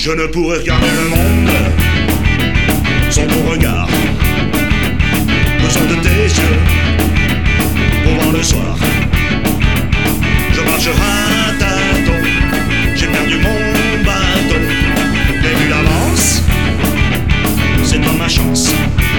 Je ne pourrais regarder le monde sans ton regard. Besoin de tes yeux pour voir le soir. Je marche à tâtons, j'ai perdu mon bâton. Les vues d'avance, c'est dans ma chance.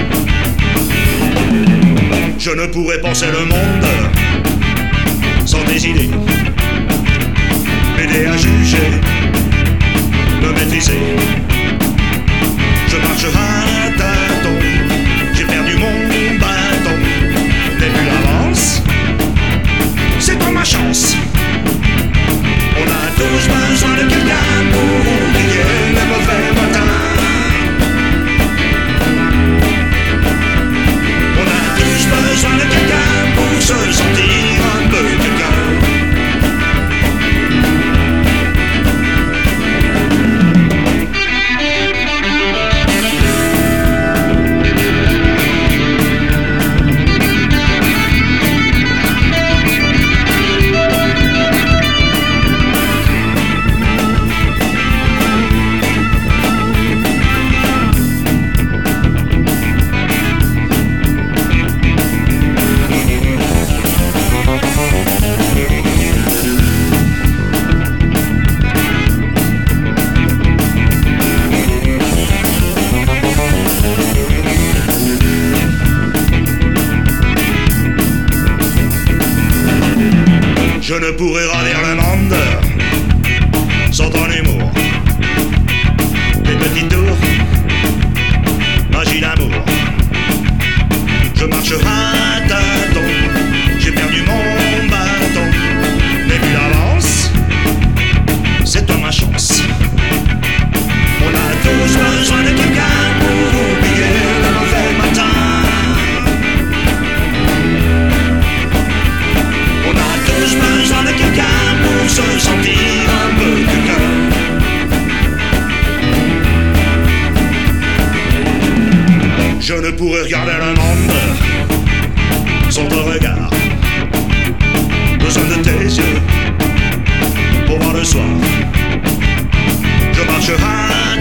Je ne pourrais penser le monde sans tes idées, m'aider à juger, me maîtriser. Je marche à tâtons, j'ai perdu mon bâton. Les vues d'avance, c'est dans ma chance. On a tous besoin de quelqu'un pour oublier les mauvais matins. On a tous besoin de quelqu'un pour se sentir un peu quelqu'un. Je ne pourrais ravir le monde sans ton humour. Tes petits tours, magie d'amour. Je marche à tâtons, j'ai perdu mon bâton. Les vues d'avance, c'est toi ma chance. On a tous besoin de quelqu'un pour oublier le mauvais matin. Besoin de quelqu'un pour se sentir un peu quelqu'un. Je ne pourrais regarder le monde sans ton regard. Besoin de tes yeux pour voir le soir. Je marche à